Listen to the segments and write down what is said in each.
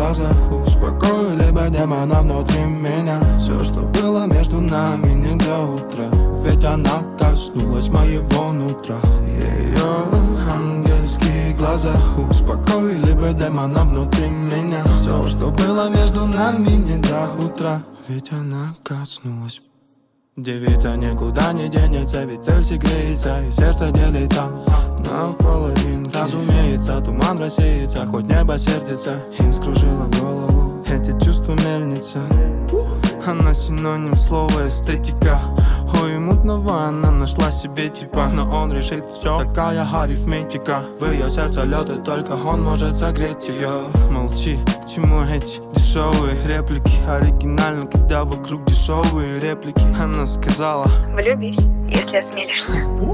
глаза успокоили бы демона внутри меня. Все, что было между нами, не до утра, ведь она коснулась моего нутра. Ее ангельские глаза успокоили бы демона внутри меня. Все, что было между нами, не до утра, ведь она коснулась. Девица никуда не денется, ведь цель греется и сердце делится на половинки. Разумеется, туман рассеется, хоть небо сердится. Им скружила голову эти чувства мельница. Она синоним слова эстетика. Ой, мутного она нашла себе типа, но он решит все, такая арифметика. В ее сердце лед, и только он может согреть ее. Молчи, к чему эти дешевые реплики? Оригинально, когда вокруг дешевые реплики. Она сказала: влюбись, если осмелишься.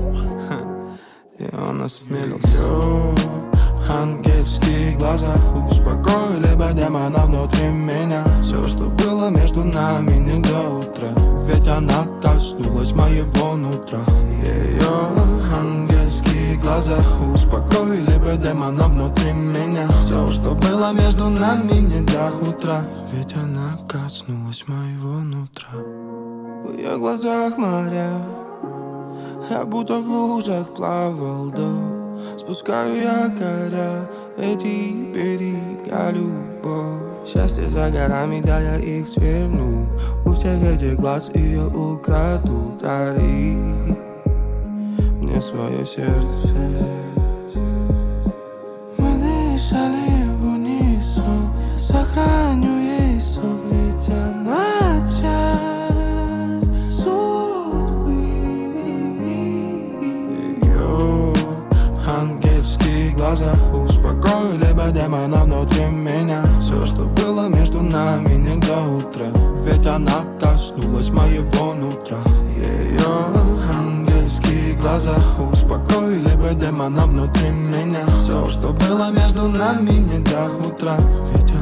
И он осмелился. Ангельские глаза успокоили бы демона внутри меня. Все, что было между нами, не до утра, ведь она коснулась моего нутра. Ее ангельские глаза успокоили бы демона внутри меня. Все, что было между нами, не до утра, ведь она коснулась моего нутра. В ее глазах моря, я будто в лужах плавал до. Спускаю якоря, эти берега, любовь. Счастье за горами, да я их сверну. У всех этих глаз ее украду. Дари мне свое сердце. Мы дышали в унисон, я сохраню ей сон, ведь она часть судьбы. Ангельские глаза успокоили бы демона внутри меня. Все, что было между нами, не до утра, ведь она коснулась моего нутра. Ее ангельские глаза успокоили бы демона внутри меня. Все, что было между нами, не до утра, ведь